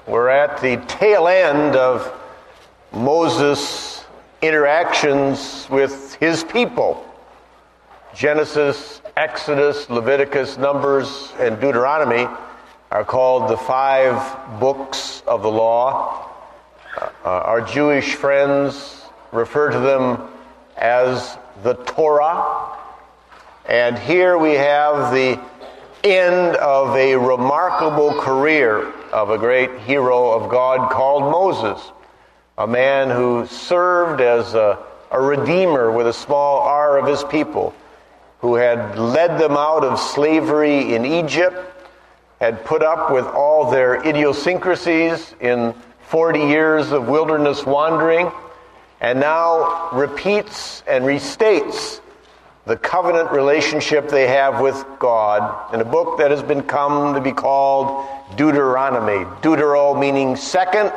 We're at the tail end of Moses' interactions with his people. Genesis, Exodus, Leviticus, Numbers, and Deuteronomy are called the 5 books of the law. Our Jewish friends refer to them as the Torah. And here we have the end of a remarkable career of a great hero of God called Moses, a man who served as a redeemer with a small r of his people, who had led them out of slavery in Egypt, had put up with all their idiosyncrasies in 40 years of wilderness wandering, and now repeats and restates the covenant relationship they have with God in a book that has been come to be called Deuteronomy. Deutero meaning second,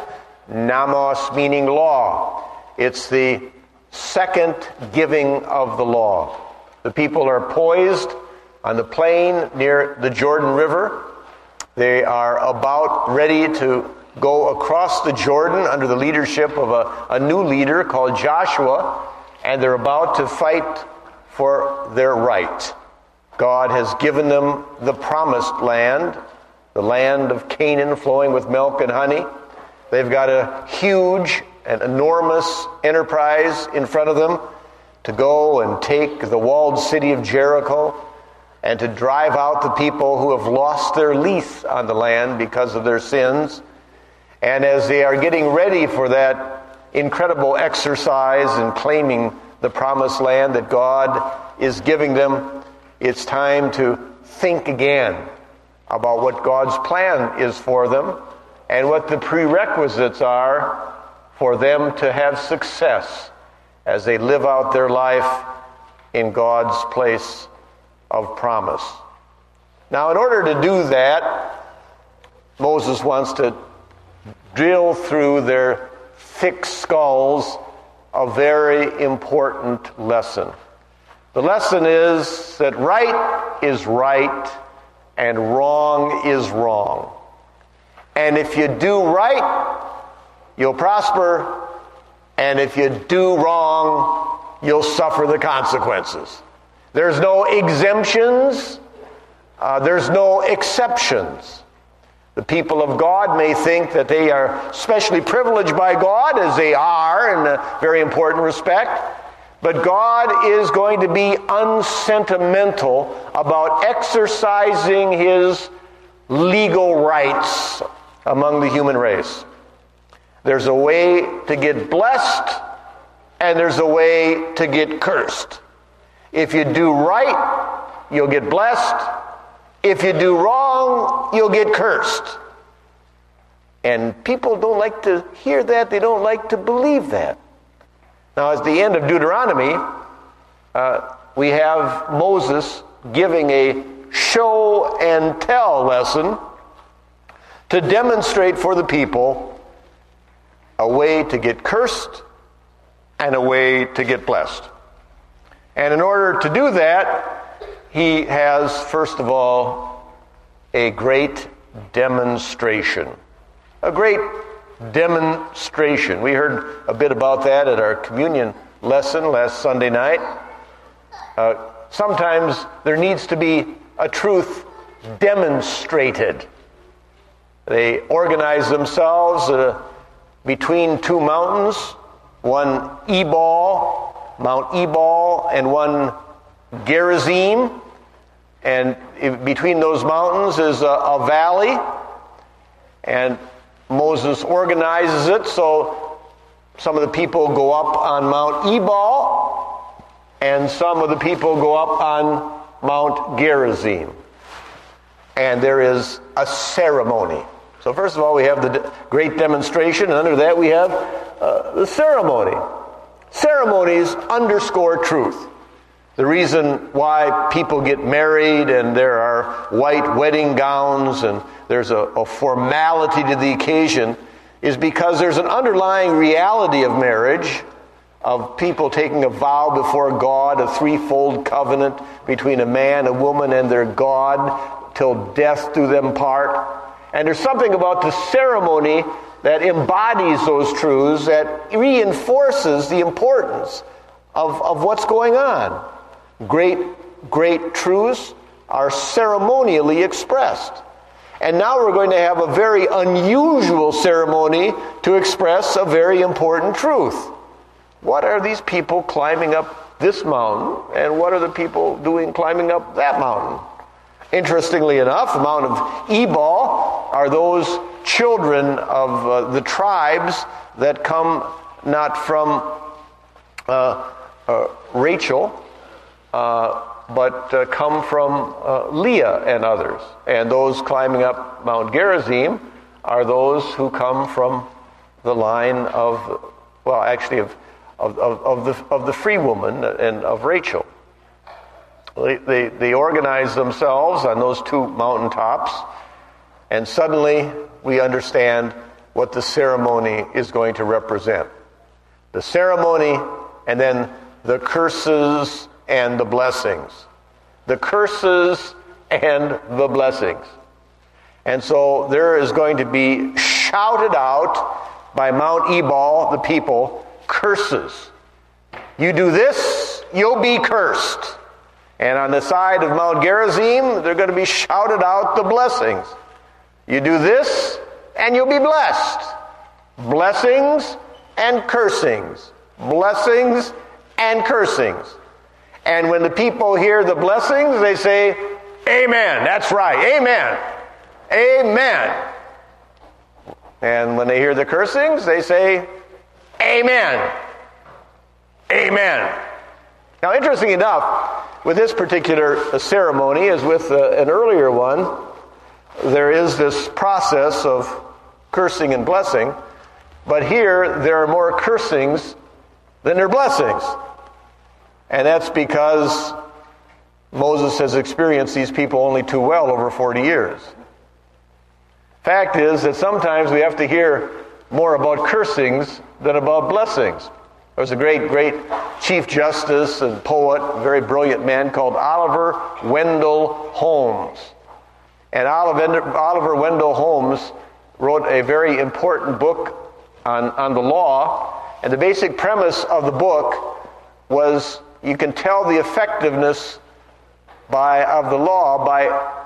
Namos meaning law. It's the second giving of the law. The people are poised on the plain near the Jordan River. They are about ready to go across the Jordan under the leadership of a new leader called Joshua, and they're about to fight for their right. God has given them the promised land, the land of Canaan flowing with milk and honey. They've got a huge and enormous enterprise in front of them to go and take the walled city of Jericho and to drive out the people who have lost their lease on the land because of their sins. And as they are getting ready for that incredible exercise in claiming the promised land that God is giving them, it's time to think again about what God's plan is for them and what the prerequisites are for them to have success as they live out their life in God's place of promise. Now, in order to do that, Moses wants to drill through their thick skulls a very important lesson. The lesson is that right is right and wrong is wrong. And if you do right, you'll prosper. And if you do wrong, you'll suffer the consequences. There's no exemptions. There's no exceptions. The people of God may think that they are specially privileged by God, as they are in a very important respect, but God is going to be unsentimental about exercising his legal rights among the human race. There's a way to get blessed, and there's a way to get cursed. If you do right, you'll get blessed. If you do wrong, you'll get cursed. And people don't like to hear that. They don't like to believe that. Now, at the end of Deuteronomy, we have Moses giving a show and tell lesson to demonstrate for the people a way to get cursed and a way to get blessed. And in order to do that, he has, first of all, a great demonstration. A great demonstration. We heard a bit about that at our communion lesson last Sunday night. Sometimes there needs to be a truth demonstrated. They organize themselves between two mountains, one Ebal, Mount Ebal, and one Gerizim, and between those mountains is a valley, and Moses organizes it so some of the people go up on Mount Ebal and some of the people go up on Mount Gerizim, and there is a ceremony. So first of all, we have the great demonstration, and under that we have the ceremony. Ceremonies underscore truth. The reason why people get married and there are white wedding gowns and there's a formality to the occasion is because there's an underlying reality of marriage, of people taking a vow before God, a threefold covenant between a man, a woman, and their God, till death do them part. And there's something about the ceremony that embodies those truths, that reinforces the importance of what's going on. Great truths are ceremonially expressed. And now we're going to have a very unusual ceremony to express a very important truth. What are these people climbing up this mountain, and what are the people doing climbing up that mountain? Interestingly enough, the Mount of Ebal are those children of the tribes that come not from Rachel, but come from Leah and others. And those climbing up Mount Gerizim are those who come from the line of the free woman and of Rachel. They organize themselves on those two mountaintops, and suddenly we understand what the ceremony is going to represent. The ceremony, and then the curses and the blessings. The curses and the blessings. And so there is going to be shouted out by Mount Ebal, the people, curses. You do this, you'll be cursed. And on the side of Mount Gerizim, they're going to be shouted out the blessings. You do this, and you'll be blessed. Blessings and cursings. Blessings and cursings. And when the people hear the blessings, they say, Amen. That's right. Amen. Amen. And when they hear the cursings, they say, Amen. Amen. Now, interesting enough, with this particular ceremony, as with an earlier one, there is this process of cursing and blessing. But here, there are more cursings than there are blessings. And that's because Moses has experienced these people only too well over 40 years. Fact is that sometimes we have to hear more about cursings than about blessings. There was a great Chief Justice and poet, a very brilliant man called Oliver Wendell Holmes. And Oliver Wendell Holmes wrote a very important book on the law. And the basic premise of the book was you can tell the effectiveness of the law by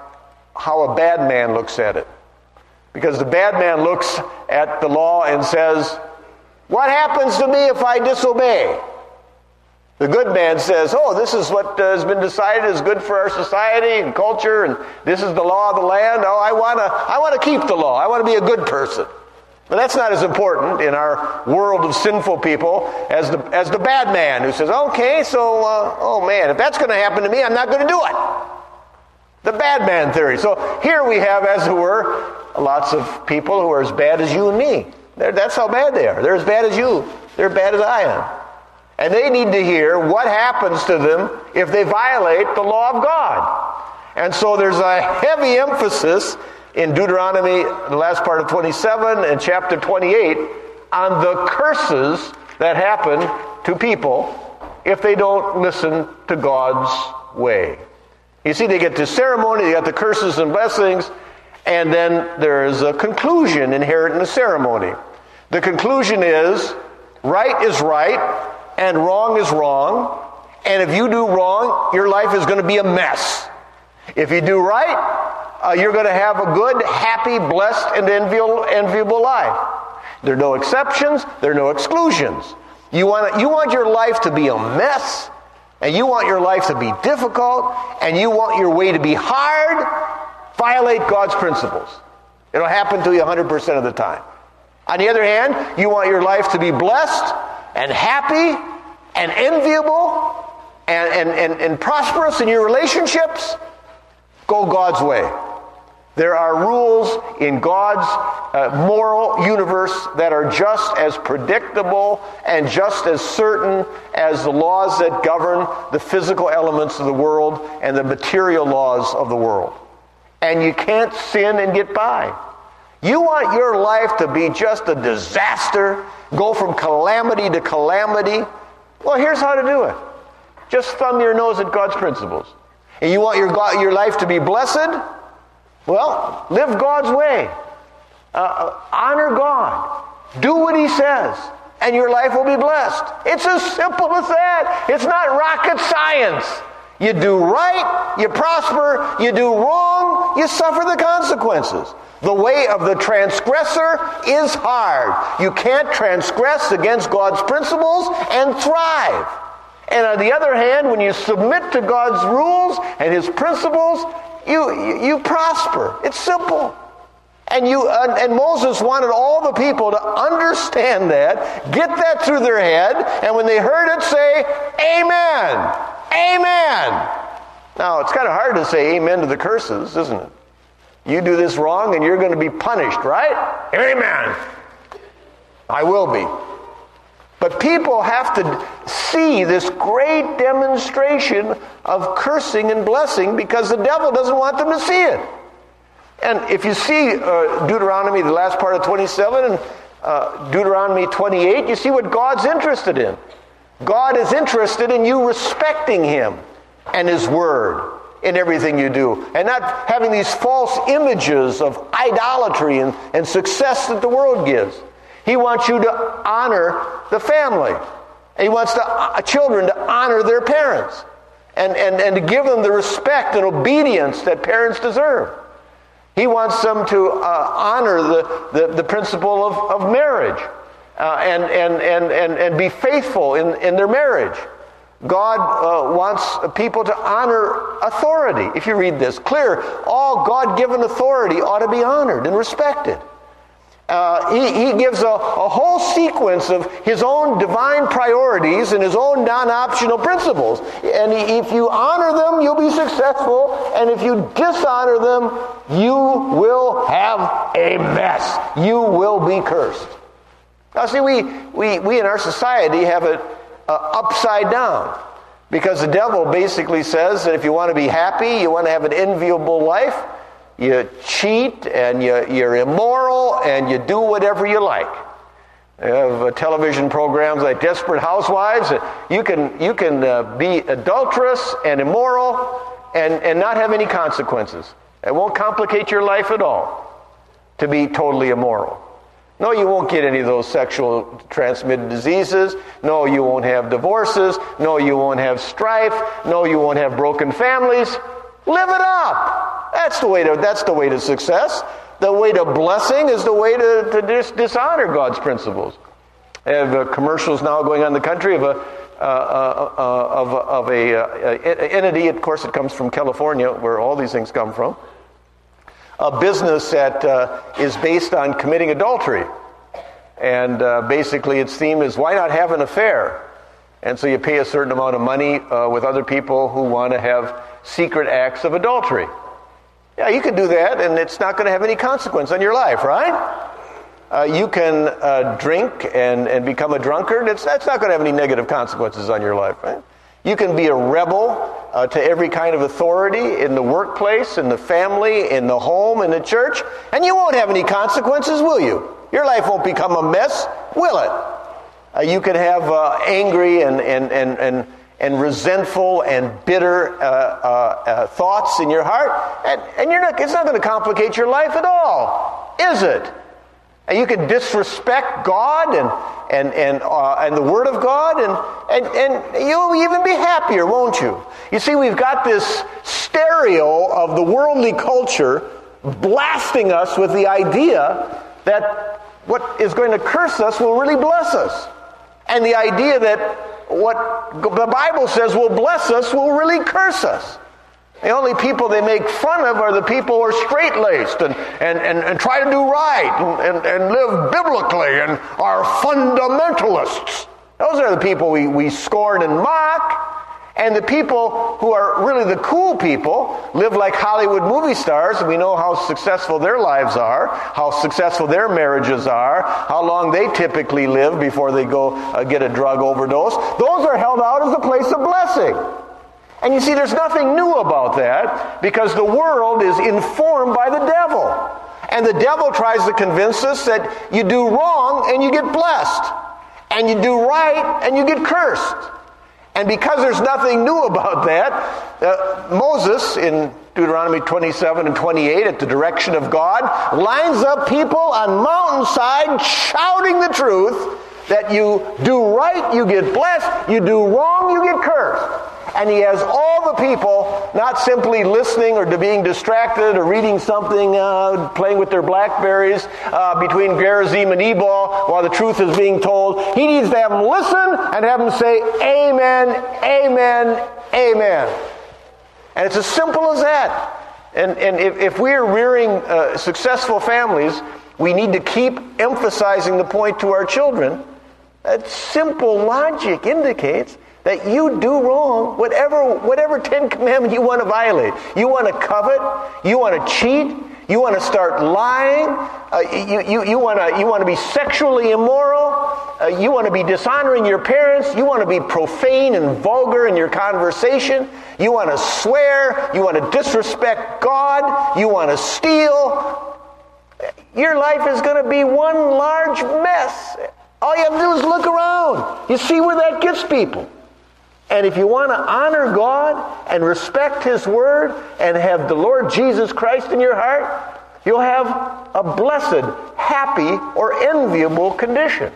how a bad man looks at it. Because the bad man looks at the law and says, what happens to me if I disobey? The good man says, this is what has been decided is good for our society and culture, and this is the law of the land. I want to keep the law. I want to be a good person. But that's not as important in our world of sinful people as the bad man who says, okay, so, if that's going to happen to me, I'm not going to do it. The bad man theory. So here we have, as it were, lots of people who are as bad as you and me. That's how bad they are. They're as bad as you. They're as bad as I am. And they need to hear what happens to them if they violate the law of God. And so there's a heavy emphasis in Deuteronomy, the last part of 27 and chapter 28, on the curses that happen to people if they don't listen to God's way. You see, they get to ceremony, they got the curses and blessings, and then there is a conclusion inherent in the ceremony. The conclusion is, right is right, and wrong is wrong, and if you do wrong, your life is going to be a mess. If you do right, you're going to have a good, happy, blessed, and enviable life. There are no exceptions, there are no exclusions. You want your life to be a mess, and you want your life to be difficult, and you want your way to be hard, violate God's principles. It'll happen to you 100% of the time. On the other hand, you want your life to be blessed and happy and enviable and prosperous in your relationships, go God's way. There are rules in God's moral universe that are just as predictable and just as certain as the laws that govern the physical elements of the world and the material laws of the world. And you can't sin and get by. You want your life to be just a disaster, go from calamity to calamity? Well, here's how to do it. Just thumb your nose at God's principles. And you want your life to be blessed? Well, live God's way. Honor God. Do what He says, and your life will be blessed. It's as simple as that. It's not rocket science. You do right, you prosper. You do wrong, you suffer the consequences. The way of the transgressor is hard. You can't transgress against God's principles and thrive. And on the other hand, when you submit to God's rules and His principles, you prosper. It's simple. And Moses wanted all the people to understand that, get that through their head, and when they heard it, say, Amen! Amen! Now, it's kind of hard to say amen to the curses, isn't it? You do this wrong and you're going to be punished, right? Amen! I will be. But people have to see this great demonstration of cursing and blessing because the devil doesn't want them to see it. And if you see Deuteronomy, the last part of 27, and Deuteronomy 28, you see what God's interested in. God is interested in you respecting Him and His Word in everything you do, and not having these false images of idolatry and success that the world gives. He wants you to honor the family. He wants children to honor their parents and to give them the respect and obedience that parents deserve. He wants them to honor the principle of marriage and be faithful in their marriage. God wants people to honor authority. If you read this, clear, all God-given authority ought to be honored and respected. He gives a whole sequence of His own divine priorities and His own non-optional principles. And if you honor them, you'll be successful. And if you dishonor them, you will have a mess. You will be cursed. Now see, we in our society have it upside down. Because the devil basically says that if you want to be happy, you want to have an enviable life, you cheat and you're immoral and you do whatever you like. You have television programs like Desperate Housewives. You can be adulterous and immoral and not have any consequences. It won't complicate your life at all to be totally immoral. No, you won't get any of those sexual transmitted diseases. No, you won't have divorces. No, you won't have strife. No, you won't have broken families. Live it up. That's the way to success. The way to blessing is the way to dishonor God's principles. I have commercials now going on in the country of a entity. Of course, it comes from California, where all these things come from. A business that is based on committing adultery, and basically its theme is why not have an affair? And so you pay a certain amount of money with other people who want to have secret acts of adultery. Yeah, you can do that, and it's not going to have any consequence on your life, right? You can drink and become a drunkard. That's not going to have any negative consequences on your life, right? You can be a rebel to every kind of authority in the workplace, in the family, in the home, in the church, and you won't have any consequences, will you? Your life won't become a mess, will it? You can have angry and resentful and bitter thoughts in your heart, and it's not going to complicate your life at all, is it? And you can disrespect God and the Word of God, and you'll even be happier, won't you? You see, we've got this stereo of the worldly culture blasting us with the idea that what is going to curse us will really bless us. And the idea that what the Bible says will bless us will really curse us. The only people they make fun of are the people who are straight-laced and try to do right and live biblically and are fundamentalists. Those are the people we scorn and mock. And the people who are really the cool people live like Hollywood movie stars, and we know how successful their lives are, how successful their marriages are, how long they typically live before they go get a drug overdose. Those are held out as a place of blessing. And you see, there's nothing new about that because the world is informed by the devil. And the devil tries to convince us that you do wrong and you get blessed. And you do right and you get cursed. And because there's nothing new about that, Moses in Deuteronomy 27 and 28, at the direction of God, lines up people on mountainside shouting the truth that you do right, you get blessed, you do wrong, you get cursed. And he has all the people not simply listening or being distracted or reading something, playing with their Blackberries between Gerizim and Ebal while the truth is being told. He needs to have them listen and have them say, amen, amen, amen. And it's as simple as that. And if we're rearing successful families, we need to keep emphasizing the point to our children that simple logic indicates that you do wrong, whatever 10 commandment you want to violate. You want to covet, you want to cheat, you want to start lying, you want to be sexually immoral, you want to be dishonoring your parents, you want to be profane and vulgar in your conversation, you want to swear, you want to disrespect God, you want to steal. Your life is going to be one large mess. All you have to do is look around. You see where that gets people. And if you want to honor God and respect His Word and have the Lord Jesus Christ in your heart, you'll have a blessed, happy, or enviable condition.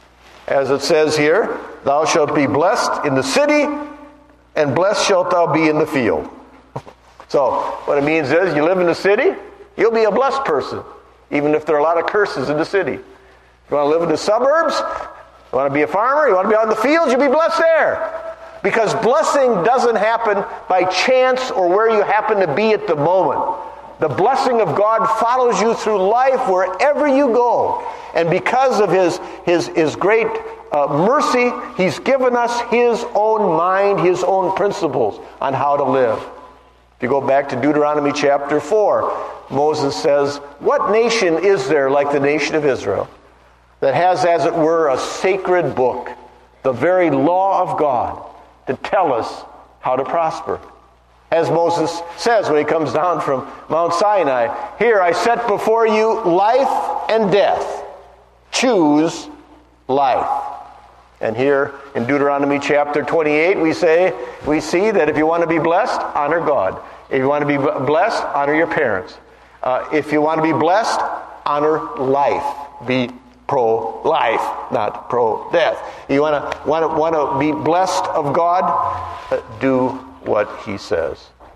As it says here, thou shalt be blessed in the city, and blessed shalt thou be in the field. So, what it means is, you live in the city, you'll be a blessed person, even if there are a lot of curses in the city. If you want to live in the suburbs, you want to be a farmer, you want to be out in the fields, you'll be blessed there. Because blessing doesn't happen by chance or where you happen to be at the moment. The blessing of God follows you through life wherever you go. And because of His great mercy, He's given us His own mind, His own principles on how to live. If you go back to Deuteronomy chapter 4, Moses says, what nation is there like the nation of Israel that has, as it were, a sacred book, the very law of God, to tell us how to prosper? As Moses says when he comes down from Mount Sinai, here I set before you life and death. Choose life. And here in Deuteronomy chapter 28, we see that if you want to be blessed, honor God. If you want to be blessed, honor your parents. If you want to be blessed, honor life. Be pro-life, not pro-death. You want to be blessed of God? Do what He says.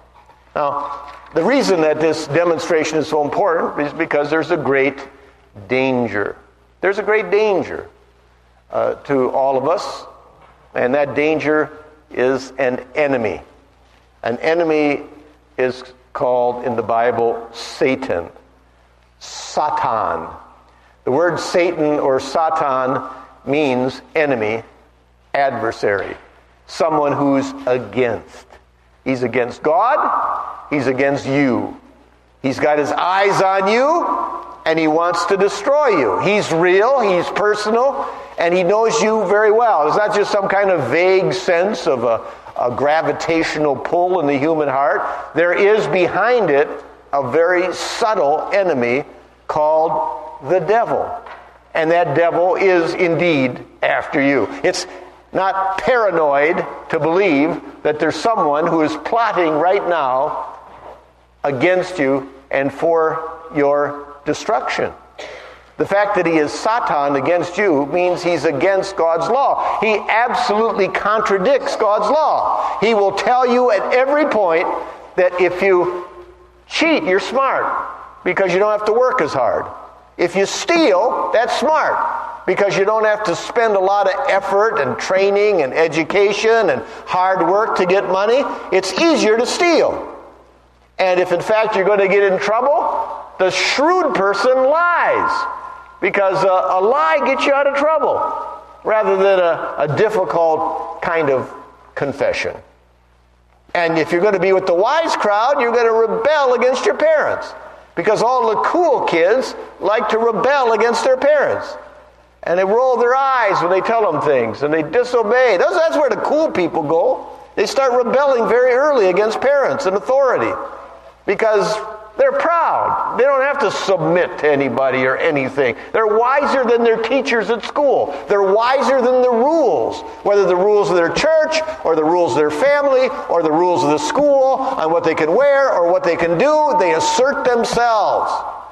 Now, the reason that this demonstration is so important is because there's a great danger. There's a great danger to all of us, and that danger is an enemy. An enemy is called in the Bible Satan. Satan. The word Satan or Satan means enemy, adversary, someone who's against. He's against God, he's against you. He's got his eyes on you, and he wants to destroy you. He's real, he's personal, and he knows you very well. It's not just some kind of vague sense of a gravitational pull in the human heart. There is behind it a very subtle enemy called the devil. And that devil is indeed after you. It's not paranoid to believe that there's someone who is plotting right now against you and for your destruction. The fact that he is Satan against you means he's against God's law. He absolutely contradicts God's law. He will tell you at every point that if you cheat, you're smart because you don't have to work as hard. If you steal, that's smart because you don't have to spend a lot of effort and training and education and hard work to get money. It's easier to steal. And if in fact you're going to get in trouble, the shrewd person lies because a lie gets you out of trouble rather than a difficult kind of confession. And if you're going to be with the wise crowd, you're going to rebel against your parents. Because all the cool kids like to rebel against their parents. And they roll their eyes when they tell them things. And they disobey. That's where the cool people go. They start rebelling very early against parents and authority. Because they're proud. They don't have to submit to anybody or anything. They're wiser than their teachers at school. They're wiser than the rules, whether the rules of their church or the rules of their family or the rules of the school on what they can wear or what they can do. They assert themselves.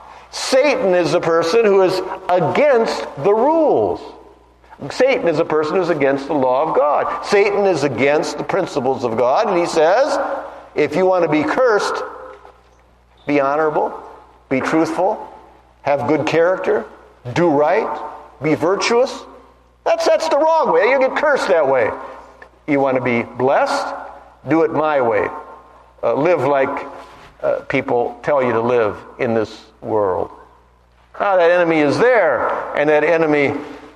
Satan is a person who is against the rules. Satan is a person who's against the law of God. Satan is against the principles of God, and he says, if you want to be cursed, be honorable, be truthful, have good character, do right, be virtuous. That's the wrong way. You get cursed that way. You want to be blessed? Do it my way. Live like people tell you to live in this world. Now, that enemy is there, and that enemy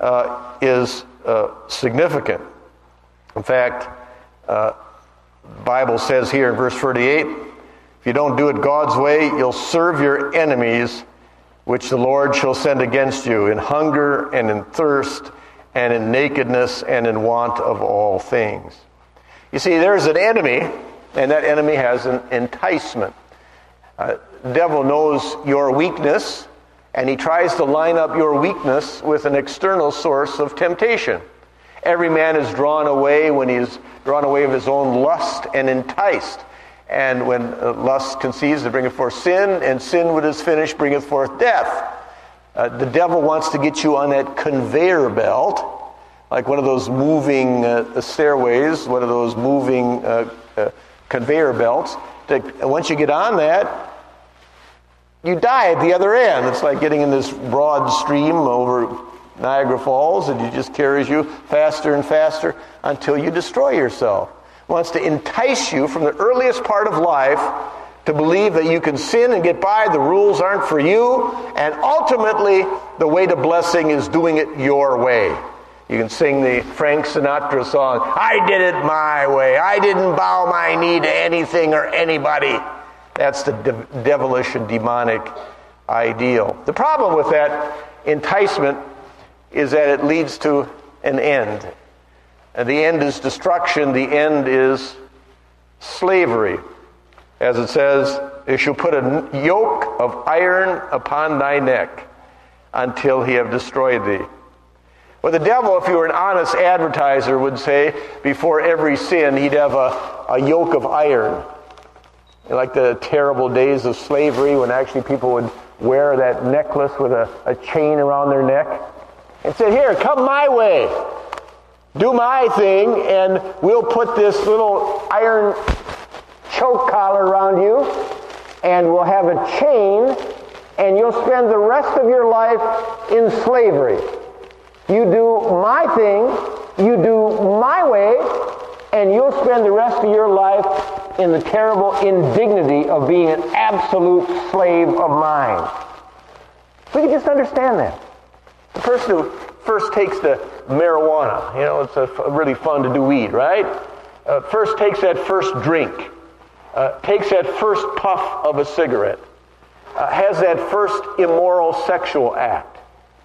is significant. In fact, the Bible says here in verse 38, if you don't do it God's way, you'll serve your enemies, which the Lord shall send against you in hunger and in thirst and in nakedness and in want of all things. You see, there's an enemy, and that enemy has an enticement. The devil knows your weakness, and he tries to line up your weakness with an external source of temptation. Every man is drawn away when he is drawn away of his own lust and enticed. And when lust conceives, it bringeth forth sin, and sin when it is finished bringeth forth death. The devil wants to get you on that conveyor belt, like one of those moving stairways, one of those moving conveyor belts. Once you get on that, you die at the other end. It's like getting in this broad stream over Niagara Falls, and it just carries you faster and faster until you destroy yourself. It wants to entice you from the earliest part of life to believe that you can sin and get by, the rules aren't for you, and ultimately the way to blessing is doing it your way. You can sing the Frank Sinatra song, I did it my way, I didn't bow my knee to anything or anybody. That's the devilish and demonic ideal. The problem with that enticement is that it leads to an end. And the end is destruction. The end is slavery. As it says, you shall put a yoke of iron upon thy neck until he have destroyed thee. Well, the devil, if you were an honest advertiser, would say before every sin he'd have a yoke of iron. Like the terrible days of slavery when actually people would wear that necklace with a chain around their neck and say, here, come my way. Do my thing, and we'll put this little iron choke collar around you, and we'll have a chain, and you'll spend the rest of your life in slavery. You do my thing, you do my way, and you'll spend the rest of your life in the terrible indignity of being an absolute slave of mine. We can just understand that. The person who first takes the marijuana, it's really fun to do weed, right? First takes that first drink, takes that first puff of a cigarette, has that first immoral sexual act,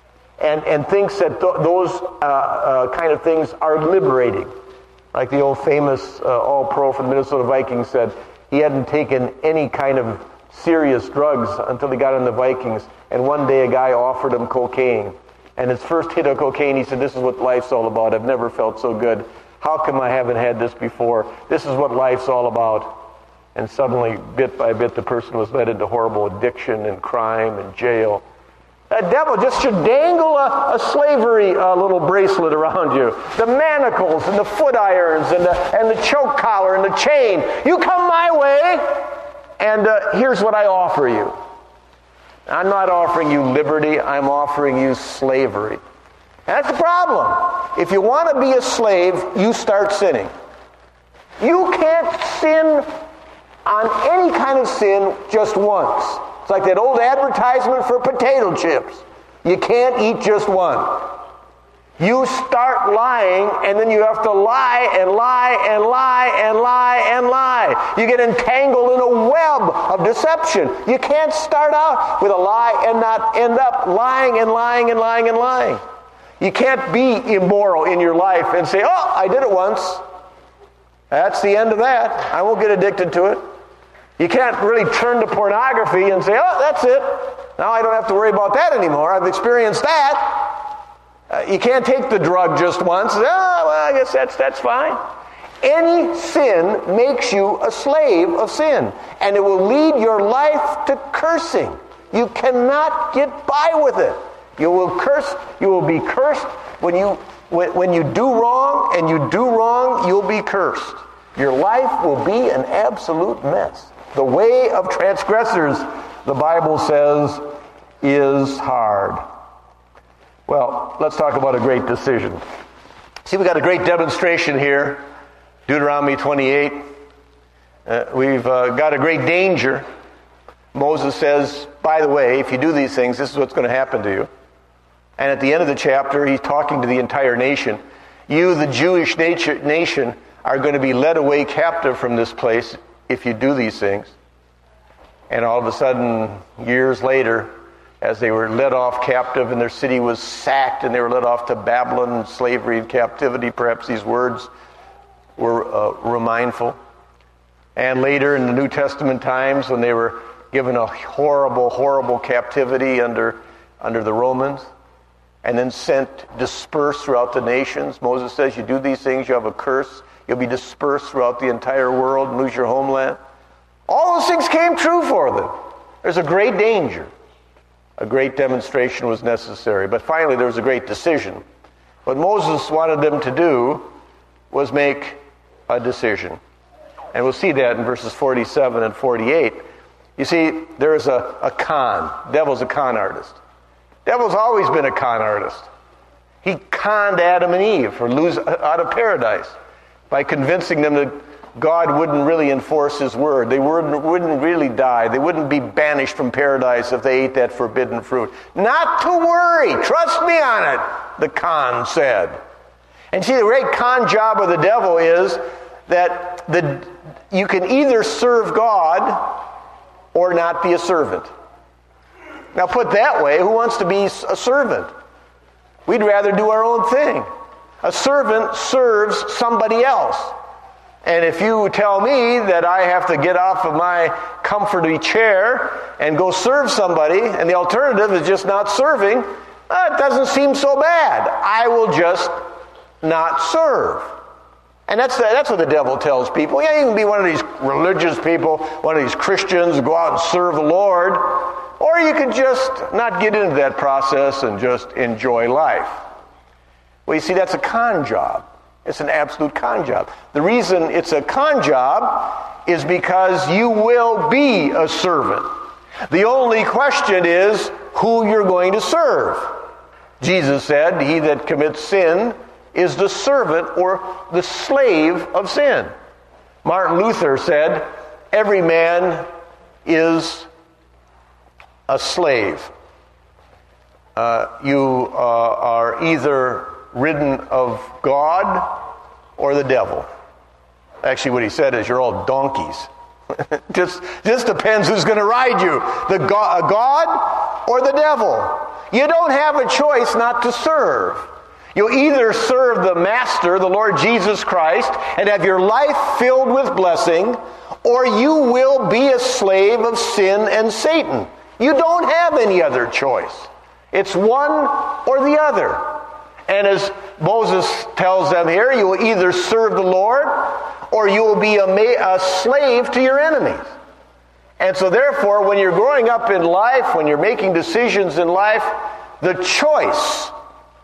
and thinks that those kind of things are liberating. Like the old famous all-pro from the Minnesota Vikings said, he hadn't taken any kind of serious drugs until he got in the Vikings, and one day a guy offered him cocaine. And his first hit of cocaine, he said, this is what life's all about. I've never felt so good. How come I haven't had this before? This is what life's all about. And suddenly, bit by bit, the person was led into horrible addiction and crime and jail. That devil just should dangle a slavery little bracelet around you. The manacles and the foot irons and the choke collar and the chain. You come my way, and here's what I offer you. I'm not offering you liberty, I'm offering you slavery. And that's the problem. If you want to be a slave, you start sinning. You can't sin on any kind of sin just once. It's like that old advertisement for potato chips. You can't eat just one. You start lying, and then you have to lie and lie and lie and lie and lie. You get entangled in a web of deception. You can't start out with a lie and not end up lying and lying and lying and lying. You can't be immoral in your life and say, oh, I did it once. That's the end of that. I won't get addicted to it. You can't really turn to pornography and say, oh, that's it. Now I don't have to worry about that anymore. I've experienced that. You can't take the drug just once. Oh, well, I guess that's fine. Any sin makes you a slave of sin, and it will lead your life to cursing. You cannot get by with it. You will be cursed when you do wrong, and you do wrong, you'll be cursed. Your life will be an absolute mess. The way of transgressors, the Bible says, is hard. Well, let's talk about a great decision. See, we got a great demonstration here. Deuteronomy 28. We've got a great danger. Moses says, by the way, if you do these things, this is what's going to happen to you. And at the end of the chapter, he's talking to the entire nation. You, the Jewish nation, are going to be led away captive from this place if you do these things. And all of a sudden, years later, as they were led off captive and their city was sacked and they were led off to Babylon, slavery and captivity, perhaps these words were mindful. And later in the New Testament times, when they were given a horrible, horrible captivity under the Romans, and then dispersed throughout the nations. Moses says, you do these things, you have a curse. You'll be dispersed throughout the entire world and lose your homeland. All those things came true for them. There's a great danger. A great demonstration was necessary. But finally, there was a great decision. What Moses wanted them to do was make a decision. And we'll see that in verses 47 and 48. You see, there is a con. Devil's a con artist. Devil's always been a con artist. He conned Adam and Eve out of paradise by convincing them that God wouldn't really enforce his word. They wouldn't really die. They wouldn't be banished from paradise if they ate that forbidden fruit. Not to worry. Trust me on it, the con said. And see, the great con job of the devil is that you can either serve God or not be a servant. Now put that way, who wants to be a servant? We'd rather do our own thing. A servant serves somebody else. And if you tell me that I have to get off of my comforty chair and go serve somebody, and the alternative is just not serving, it doesn't seem so bad. I will just not serve. And that's what the devil tells people. Yeah, you can be one of these religious people, one of these Christians, go out and serve the Lord, or you can just not get into that process and just enjoy life. Well, you see, that's a con job. It's an absolute con job. The reason it's a con job is because you will be a servant. The only question is who you're going to serve. Jesus said, he that commits sin is the servant or the slave of sin. Martin Luther said, every man is a slave. You are either ridden of God or the devil. Actually, what he said is you're all donkeys. just depends who's going to ride you, God or the devil. You don't have a choice not to serve. You'll either serve the Master, the Lord Jesus Christ, and have your life filled with blessing, or you will be a slave of sin and Satan. You don't have any other choice. It's one or the other. And as Moses tells them here, you will either serve the Lord or you will be a slave to your enemies. And so therefore, when you're growing up in life, when you're making decisions in life, the choice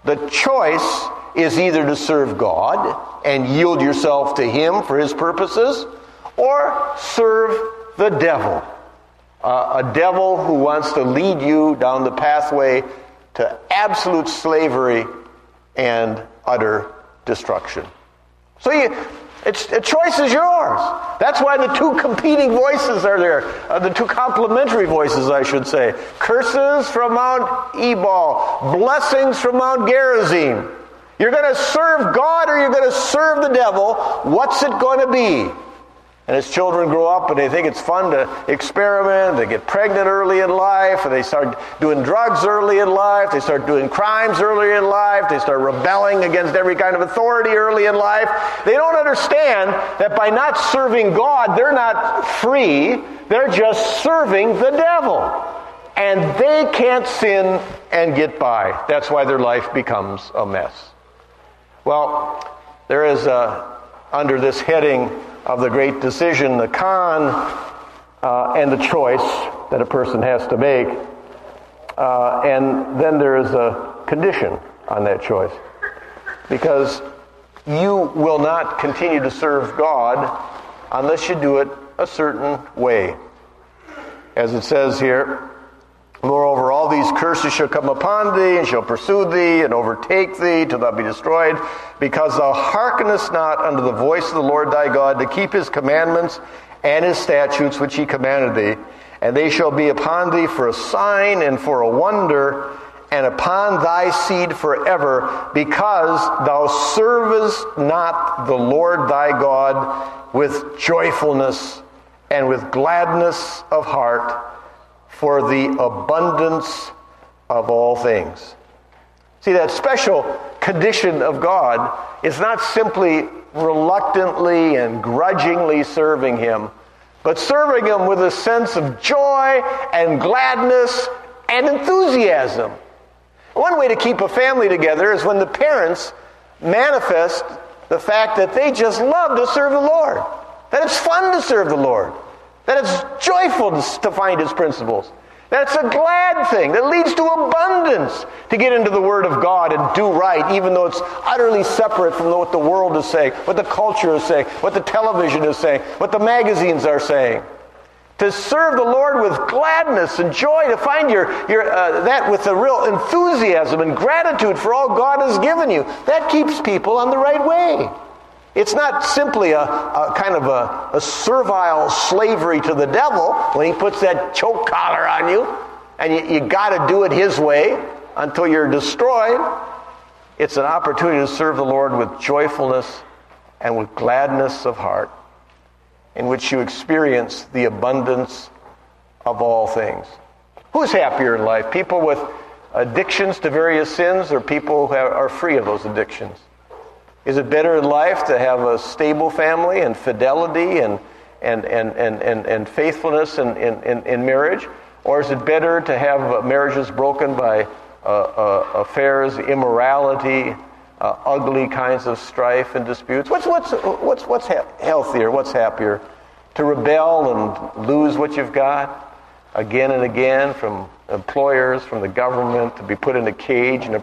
is either to serve God and yield yourself to Him for His purposes, or serve the devil. A devil who wants to lead you down the pathway to absolute slavery and utter destruction. So the choice is yours. That's why the two competing voices are there. The two complementary voices, I should say. Curses from Mount Ebal. Blessings from Mount Gerizim. You're going to serve God or you're going to serve the devil. What's it going to be? And as children grow up and they think it's fun to experiment, they get pregnant early in life, and they start doing drugs early in life, they start doing crimes early in life, they start rebelling against every kind of authority early in life. They don't understand that by not serving God, they're not free, they're just serving the devil. And they can't sin and get by. That's why their life becomes a mess. Well, there is under this heading of the great decision, the con and the choice that a person has to make. And then there is a condition on that choice. Because you will not continue to serve God unless you do it a certain way. As it says here, moreover, all these curses shall come upon thee, and shall pursue thee, and overtake thee, till thou be destroyed, because thou hearkenest not unto the voice of the Lord thy God, to keep his commandments and his statutes which he commanded thee. And they shall be upon thee for a sign and for a wonder, and upon thy seed forever, because thou servest not the Lord thy God with joyfulness and with gladness of heart, for the abundance of all things. See, that special condition of God is not simply reluctantly and grudgingly serving him, but serving him with a sense of joy and gladness and enthusiasm. One way to keep a family together is when the parents manifest the fact that they just love to serve the Lord, that it's fun to serve the Lord, that it's joyful to find his principles. That's a glad thing that leads to abundance to get into the Word of God and do right, even though it's utterly separate from what the world is saying, what the culture is saying, what the television is saying, what the magazines are saying. To serve the Lord with gladness and joy, to find that with a real enthusiasm and gratitude for all God has given you, that keeps people on the right way. It's not simply a kind of a servile slavery to the devil when he puts that choke collar on you and you got to do it his way until you're destroyed. It's an opportunity to serve the Lord with joyfulness and with gladness of heart, in which you experience the abundance of all things. Who's happier in life? People with addictions to various sins, or people who are free of those addictions? Is it better in life to have a stable family and fidelity and faithfulness in marriage? Or is it better to have marriages broken by affairs, immorality, ugly kinds of strife and disputes? What's healthier? What's happier? To rebel and lose what you've got again and again from employers, from the government, to be put in a cage and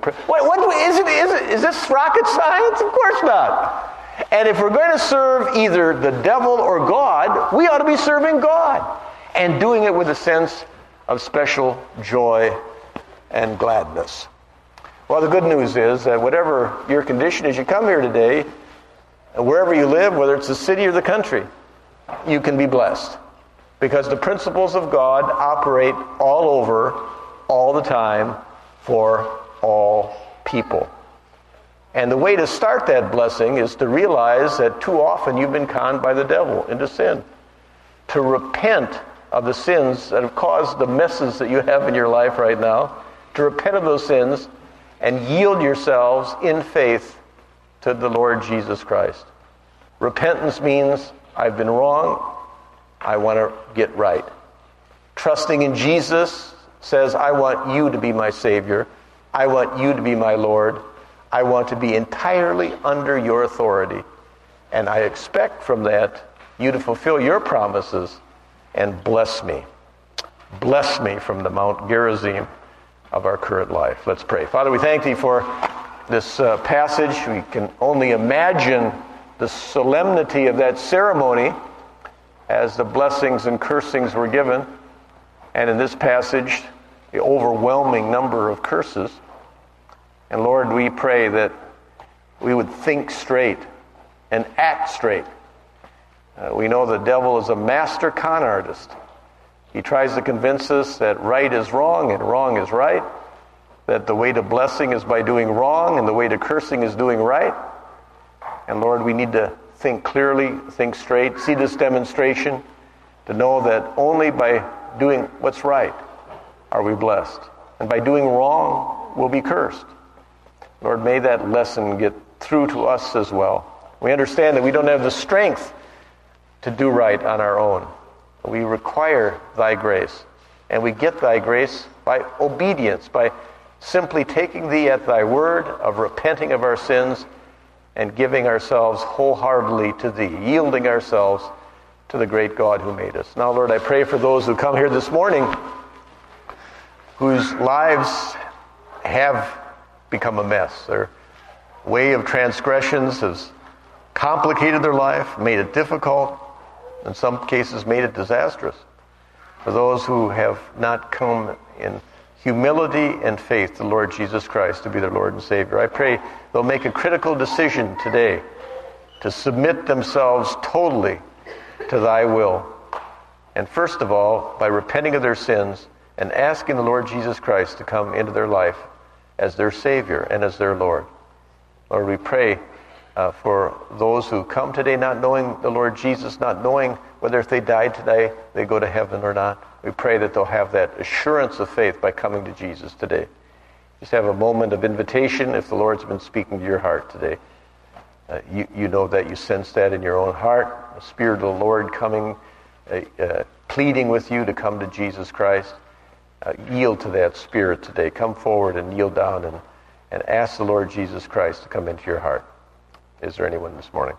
is this rocket science? Of course not. And if we're going to serve either the devil or God, we ought to be serving God and doing it with a sense of special joy and gladness. Well, the good news is that whatever your condition is, you come here today, and wherever you live, whether it's the city or the country, you can be blessed. Because the principles of God operate all over, all the time, for all people. And the way to start that blessing is to realize that too often you've been conned by the devil into sin. To repent of the sins that have caused the messes that you have in your life right now. To repent of those sins and yield yourselves in faith to the Lord Jesus Christ. Repentance means, I've been wrong, I want to get right. Trusting in Jesus says, I want you to be my Savior. I want you to be my Lord. I want to be entirely under your authority. And I expect from that you to fulfill your promises and bless me. Bless me from the Mount Gerizim of our current life. Let's pray. Father, we thank thee for this passage. We can only imagine the solemnity of that ceremony as the blessings and cursings were given. And in this passage, the overwhelming number of curses. And Lord, we pray that we would think straight and act straight. We know the devil is a master con artist. He tries to convince us that right is wrong and wrong is right, that the way to blessing is by doing wrong and the way to cursing is doing right. And Lord, we need to think clearly, think straight, see this demonstration, to know that only by doing what's right are we blessed. And by doing wrong, we'll be cursed. Lord, may that lesson get through to us as well. We understand that we don't have the strength to do right on our own. We require thy grace. And we get thy grace by obedience, by simply taking thee at thy word of repenting of our sins and giving ourselves wholeheartedly to thee, yielding ourselves to the great God who made us. Now, Lord, I pray for those who come here this morning whose lives have become a mess. Their way of transgressions has complicated their life, made it difficult, in some cases made it disastrous. For those who have not come in humility and faith to Lord Jesus Christ to be their Lord and Savior, I pray they'll make a critical decision today to submit themselves totally to thy will. And first of all, by repenting of their sins and asking the Lord Jesus Christ to come into their life as their Savior and as their Lord. Lord, we pray for those who come today not knowing the Lord Jesus, not knowing whether if they died today, they go to heaven or not. We pray that they'll have that assurance of faith by coming to Jesus today. Just have a moment of invitation if the Lord's been speaking to your heart today. You know that, you sense that in your own heart. The Spirit of the Lord coming, pleading with you to come to Jesus Christ. Yield to that Spirit today. Come forward and kneel down and ask the Lord Jesus Christ to come into your heart. Is there anyone this morning?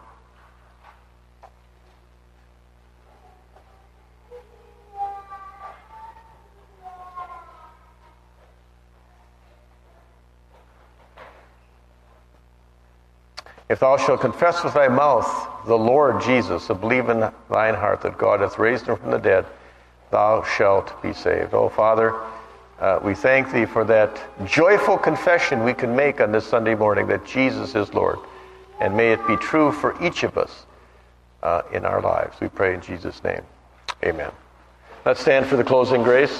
If thou shalt confess with thy mouth the Lord Jesus, and believe in thine heart that God hath raised him from the dead, thou shalt be saved. Oh, Father, we thank thee for that joyful confession we can make on this Sunday morning that Jesus is Lord. And may it be true for each of us in our lives. We pray in Jesus' name. Amen. Let's stand for the closing grace.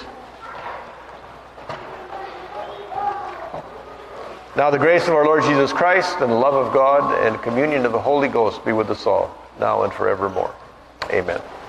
Now the grace of our Lord Jesus Christ and the love of God and communion of the Holy Ghost be with us all, now and forevermore. Amen.